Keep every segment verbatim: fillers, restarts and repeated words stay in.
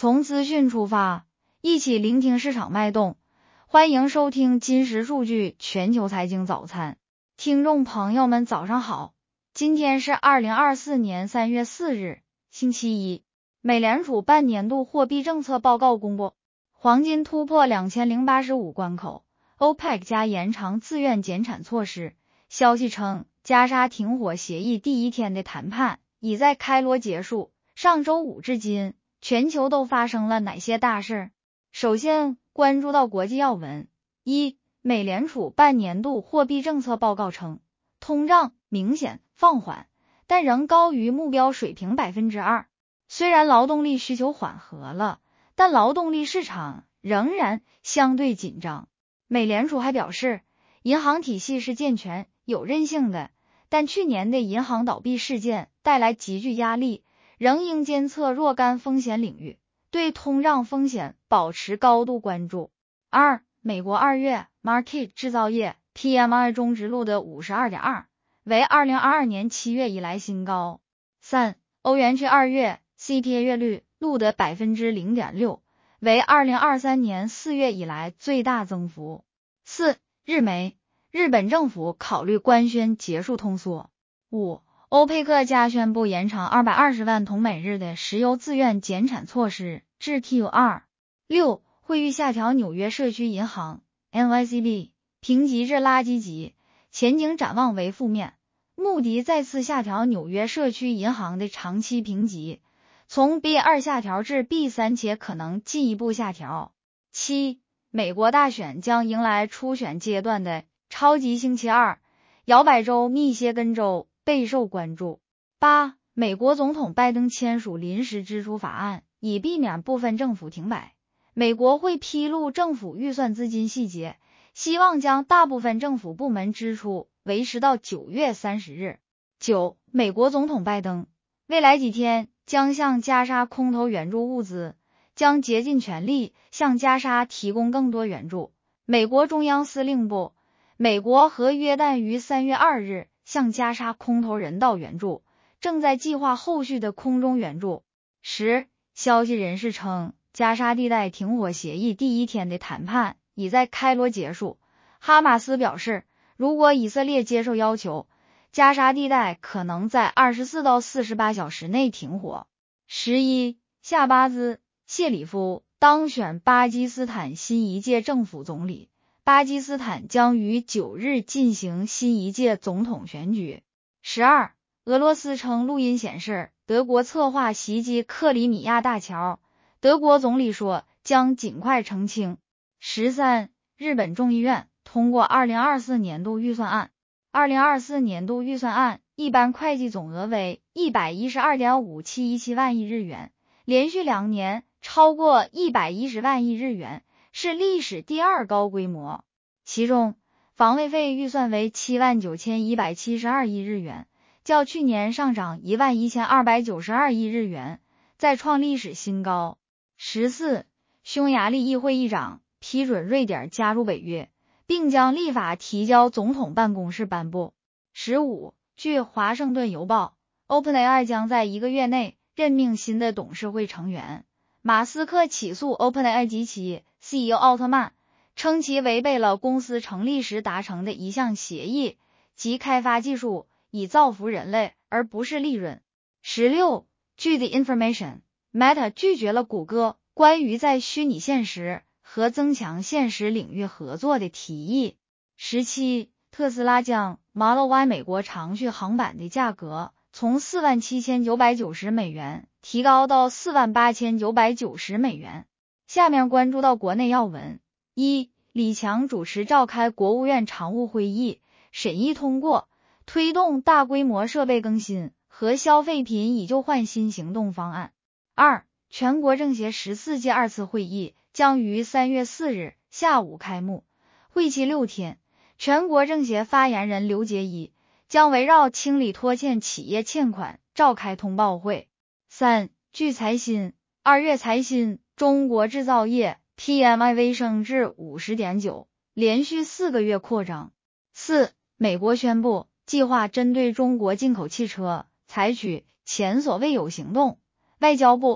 从资讯出发，一起聆听市场脉动。欢迎收听金石数据全球财经早餐。听众朋友们早上好，今天是二零二四年三月四日，星期一。美联储半年度货币政策报告公布，黄金突破两千零八十五关口，欧佩克 加延长自愿减产措施。消息称，加沙停火协议第一天的谈判已在开罗结束。上周五至今，全球都发生了哪些大事？首先关注到国际要闻。一、美联储半年度货币政策报告称，通胀明显放缓，但仍高于目标水平 百分之二。虽然劳动力需求缓和了，但劳动力市场仍然相对紧张。美联储还表示，银行体系是健全有韧性的，但去年的银行倒闭事件带来极具压力，仍应监测若干风险领域，对通胀风险保持高度关注。二、美国二月 Market 制造业 P M I 中值录的 五十二点二， 为二零二二年七月以来新高。三、欧元区二月 C P I 月率录得 百分之零点六， 为二零二三年四月以来最大增幅。四、日媒，日本政府考虑官宣结束通缩。五、欧佩克加宣布延长二百二十万桶每日的石油自愿减产措施至 Q 二。六、会议下调纽约社区银行 N Y C B 评级至垃圾级，前景展望为负面。穆迪再次下调纽约社区银行的长期评级，从 B 二 下调至 B 三， 且可能进一步下调。七、美国大选将迎来初选阶段的超级星期二，摇摆州密歇根州备受关注。八、美国总统拜登签署临时支出法案，以避免部分政府停摆。美国会披露政府预算资金细节，希望将大部分政府部门支出维持到九月三十日。九、美国总统拜登未来几天将向加沙空投援助物资，将竭尽全力向加沙提供更多援助。美国中央司令部，美国和约旦于三月二日向加沙空投人道援助，正在计划后续的空中援助。十、消息人士称，加沙地带停火协议第一天的谈判已在开罗结束。哈马斯表示，如果以色列接受要求，加沙地带可能在二十四到四十八小时内停火。十一、夏巴兹·谢里夫当选巴基斯坦新一届政府总理，巴基斯坦将于九日进行新一届总统选举。十二、俄罗斯称录音显示德国策划袭击克里米亚大桥，德国总理说将尽快澄清。十三、日本众议院通过二零二四年度预算案。二零二四年度预算案一般会计总额为 一百一十二点五七一七万亿日元，连续两年超过一百一十万亿日元，是历史第二高规模。其中，防卫费预算为七万九千一百七十二亿日元，较去年上涨一万一千二百九十二亿日元，再创历史新高。十四、匈牙利议会议长批准瑞典加入北约，并将立法提交总统办公室颁布。十五、据华盛顿邮报， OpenAI 将在一个月内任命新的董事会成员。马斯克起诉 OpenAI 及其 C E O 奥特曼，称其违背了公司成立时达成的一项协议，即开发技术以造福人类，而不是利润。十六、据 The Information，Meta 拒绝了谷歌关于在虚拟现实和增强现实领域合作的提议。十七、特斯拉将 Model Y 美国长续航版的价格从四万七千九百九十美元提高到四万八千九百九十美元。下面关注到国内要闻。一、李强主持召开国务院常务会议，审议通过推动大规模设备更新和消费品以旧换新行动方案。二、全国政协十四届二次会议将于三月四日下午开幕，会期六天。全国政协发言人刘捷一将围绕清理拖欠企业欠款召开通报会。三、据财新，二月财新中国制造业 P M I 微升至 五十点九， 连续四个月扩张。四、美国宣布计划针对中国进口汽车采取前所未有行动。外交部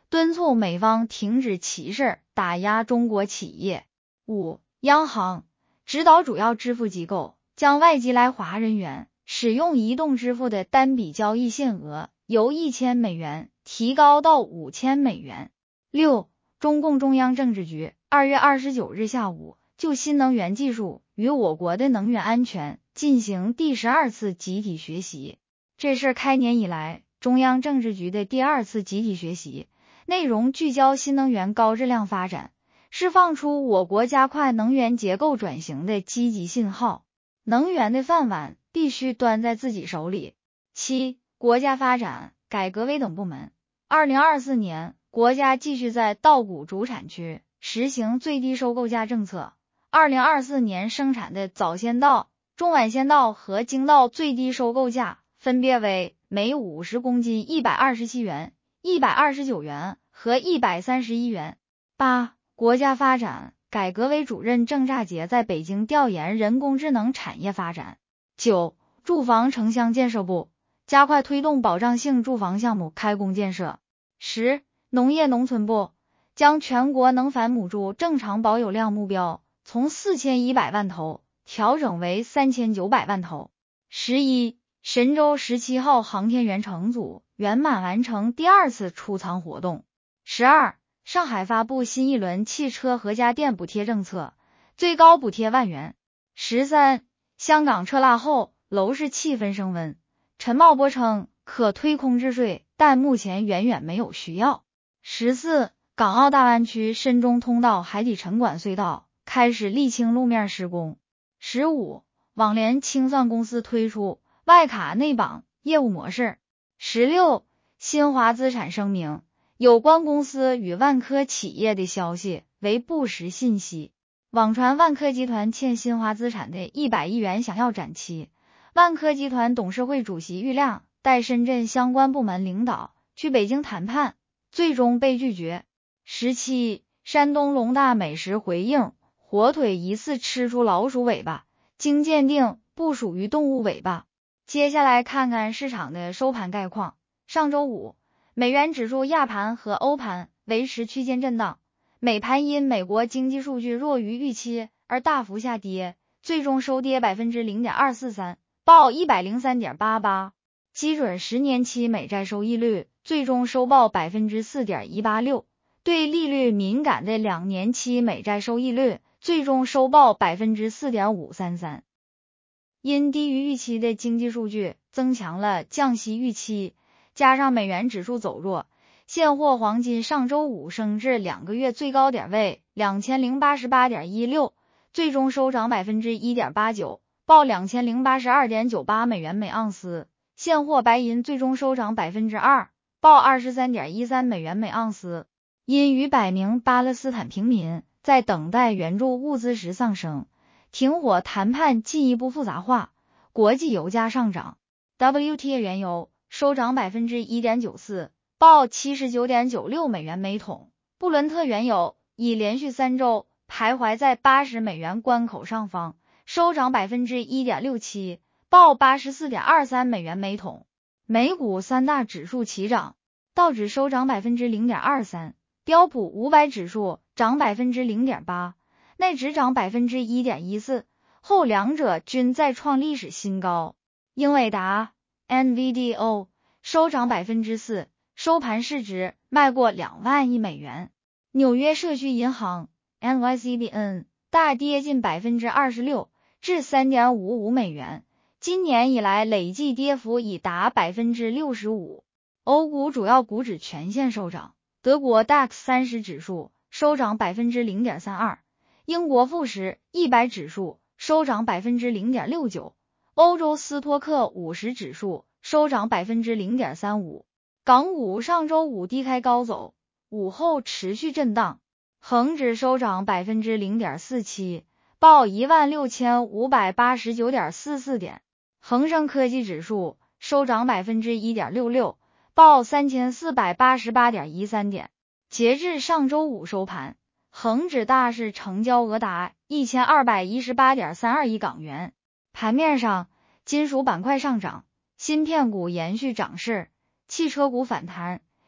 敦促美方停止歧视，打压中国企业。五、央行指导主要支付机构将外籍来华人员使用移动支付的单笔交易限额由一千美元提高到五千美元。六、中共中央政治局二月二十九日下午就新能源技术与我国的能源安全进行第十二次集体学习，这是开年以来中央政治局的第二次集体学习，内容聚焦新能源高质量发展，释放出我国加快能源结构转型的积极信号。能源的饭碗必须端在自己手里。七、国家发展改革委等部门二零二四年国家继续在稻谷主产区实行最低收购价政策。二零二四年生产的早先稻、中晚先稻和精稻最低收购价分别为每五十公斤一百二十七元、一百二十九元和一百三十一元。八、国家发展改革委主任郑乍杰在北京调研人工智能产业发展。九、住房城乡建设部加快推动保障性住房项目开工建设。十、农业农村部将全国能繁亩株正常保有量目标从四千一百万头调整为三千九百万头。十一、神舟十七号航天员乘组圆满完成第二次出舱活动。十二、上海发布新一轮汽车和家电补贴政策，最高补贴万元。十三、香港撤辣后，楼市气氛升温。陈茂波称可推空置税，但目前远远没有需要。十四、港澳大湾区深中通道海底沉管隧道开始沥青路面施工。十五、网联清算公司推出外卡内绑业务模式。十六、新华资产声明，有关公司与万科企业的消息为不实信息。网传万科集团欠新华资产的一百亿元想要展期，万科集团董事会主席郁亮带深圳相关部门领导去北京谈判，最终被拒绝。十七、山东龙大美食回应，火腿疑似吃出老鼠尾巴，经鉴定不属于动物尾巴。接下来看看市场的收盘概况。上周五，美元指数亚盘和欧盘维持区间震荡，美盘因美国经济数据弱于预期而大幅下跌，最终收跌 百分之零点二四三， 报 一百零三点八八。基准十年期美债收益率最终收报 百分之四点一八六， 对利率敏感的两年期美债收益率最终收报 百分之四点五三三。因低于预期的经济数据增强了降息预期，加上美元指数走弱，现货黄金上周五升至两个月最高点位 两千零八十八点一六， 最终收涨 百分之一点八九， 报 两千零八十二点九八美元每盎司。现货白银最终收涨 百分之二， 报 二十三点一三美元每盎司。因逾百名巴勒斯坦平民在等待援助物资时丧生，停火谈判进一步复杂化，国际油价上涨。 W T I 原油收涨 百分之一点九四， 报 七十九点九六美元每桶。布伦特原油已连续三周徘徊在八十美元关口上方，收涨 百分之一点六七， 报 八十四点二三美元每桶。美股三大指数齐涨，道指收涨 百分之零点二三， 标普五百指数涨 百分之零点八， 纳指涨 百分之一点一四， 后两者均再创历史新高。英伟达 N V D O 收涨 百分之四， 收盘市值迈过两万亿美元。纽约社区银行 N Y C B N 大跌近 百分之二十六 至 三点五五美元，今年以来累计跌幅已达 百分之六十五。 欧股主要股指全线收涨，德国 D A X 三十指数收涨 百分之零点三二， 英国富时一百指数收涨 百分之零点六九， 欧洲斯托克五十指数收涨 百分之零点三五。 港股上周五低开高走，午后持续震荡，恒指收涨 百分之零点四七， 报 一万六千五百八十九点四四 点。恒生科技指数收涨 百分之一点六六， 报 三千四百八十八点一三 点。截至上周五收盘，恒指大市成交额达 一千二百一十八点三二亿港元。盘面上，金属板块上涨，芯片股延续涨势，汽车股反弹，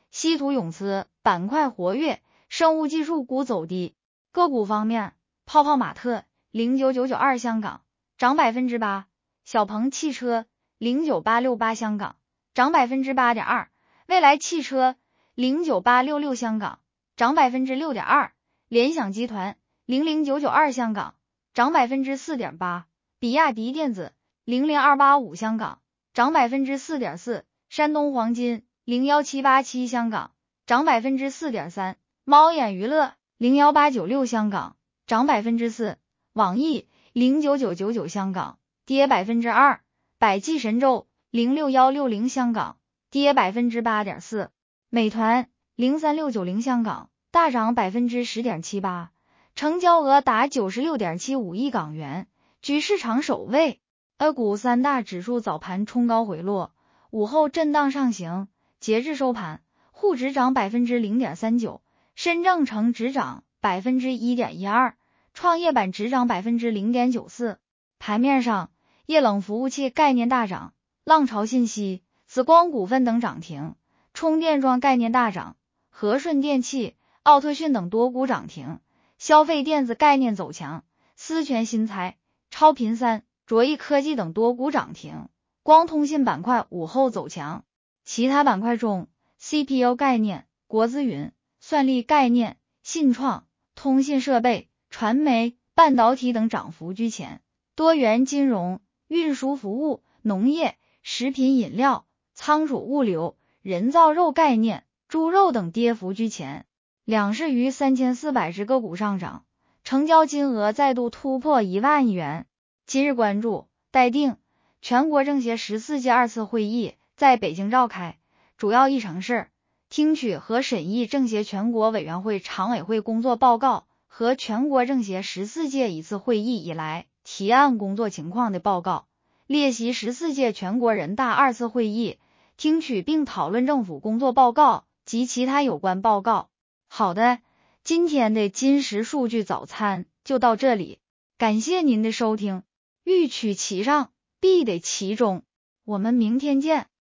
稀土永磁板块活跃，生物技术股走低。个股方面，泡泡玛特零九九九二香港涨 百分之八， 小鹏汽车零九八六八香港涨 百分之八点二， 蔚来汽车零九八六六香港涨 百分之六点二， 联想集团零零九九二香港涨 百分之四点八， 比亚迪电子零零二八五香港涨 百分之四点四， 山东黄金零一七八七香港涨 百分之四点三， 猫眼娱乐零一八九六香港涨 百分之四， 网易零九九九九香港跌 百分之二， 百济神州零六一六零香港跌 百分之八点四， 美团零三六九零香港大涨 百分之十点七八， 成交额达 九十六点七五亿港元，居市场首位。A 股三大指数早盘冲高回落，午后震荡上行，截至收盘，沪指涨 百分之零点三九， 深证成指涨 百分之一点一二， 创业板指涨 百分之零点九四。 盘面上，液冷服务器概念大涨，浪潮信息、紫光股份等涨停，充电桩概念大涨，和顺电气、奥特讯等多股涨停，消费电子概念走强，思泉新材、超频三、卓益科技等多股涨停，光通信板块午后走强。其他板块中 C P U 概念、国资云、算力概念、信创、通信设备、传媒、半导体等涨幅居前，多元金融、运输服务、农业、食品饮料、仓储物流、人造肉概念、猪肉等跌幅居前。两市逾三千四百只个股上涨，成交金额再度突破一万亿元。今日关注，待定，全国政协十四届二次会议在北京召开，主要议程是听取和审议政协全国委员会常委会工作报告和全国政协十四届一次会议以来提案工作情况的报告，列席十四届全国人大二次会议，听取并讨论政府工作报告及其他有关报告。好的，今天的金石数据早餐就到这里，感谢您的收听。欲取其上，必得其中。我们明天见。